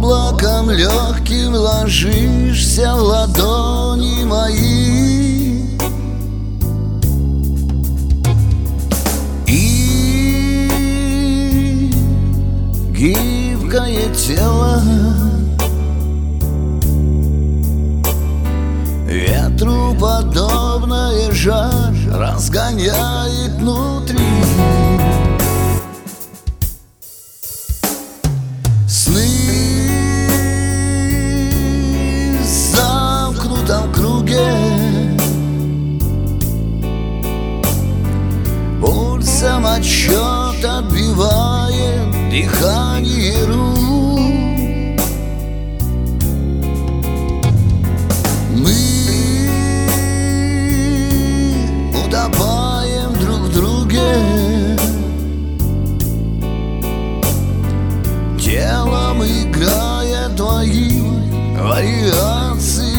облаком легким ложишься в ладони мои, и гибкое тело ветру подобное жар разгоняет внутри. Сны в замкнутом круге, пульсом отсчет отбивает дыхание рук. Мы утопаем друг в друге, телом играя твои вариации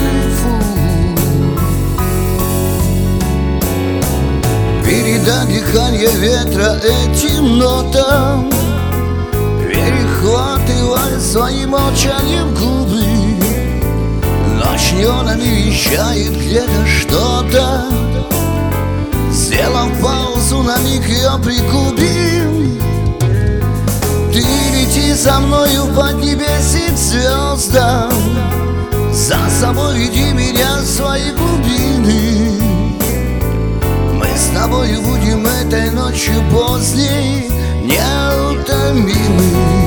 передать дыхание ветра этим нотам, перехватывая своим молчанием губы. Ночь неонами вещает где-то что-то, сделав паузу на миг ее пригубим. Ты лети за мною в поднебесье к звездам, за собой веди меня в свои глубины. Мы с тобою будем этой ночью поздней неутомимы.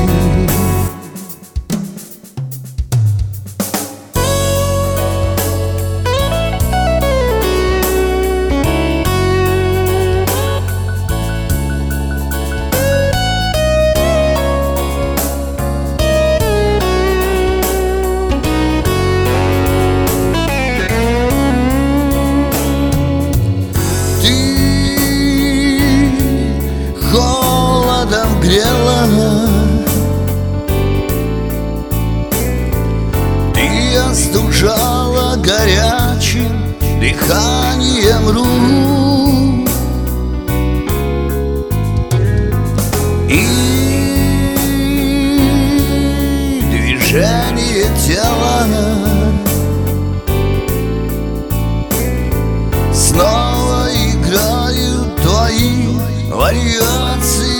Холодом грела, ты остужала горячим дыханием рук, и движение тела снова играют твои вариации.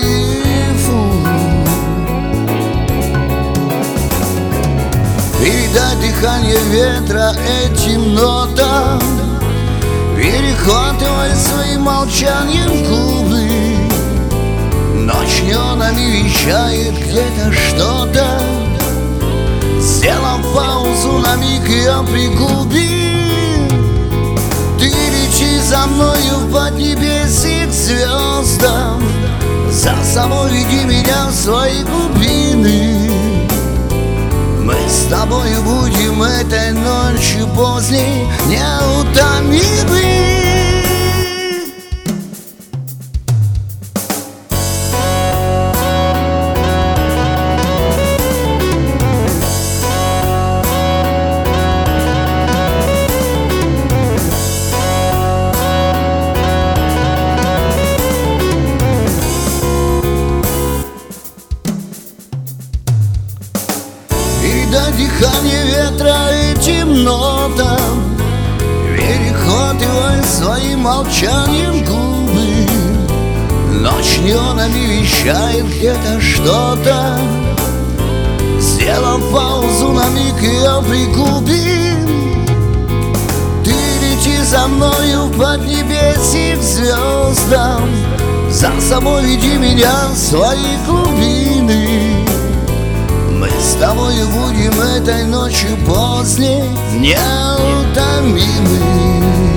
Передай дыхание ветра этим нотам, перехватывай своим молчанием губы. Ночь неонами вещает где-то что-то, сделав паузу на миг ее пригуби. Ты лети за мною в поднебесье к звездам, за собой веди меня в свои глубины. Мы с тобою будем этой ночью поздней неутомимы. Передай дыхание ветра этим нотам, перехватывай своим молчанием губы. Ночь неонами вещает где-то что-то, сделав паузу на миг ее пригуби. Ты лети за мною в поднебесье к звездам, за собой веди меня в свои глубины. Мы с тобою будем этой ночью поздней неутомимы.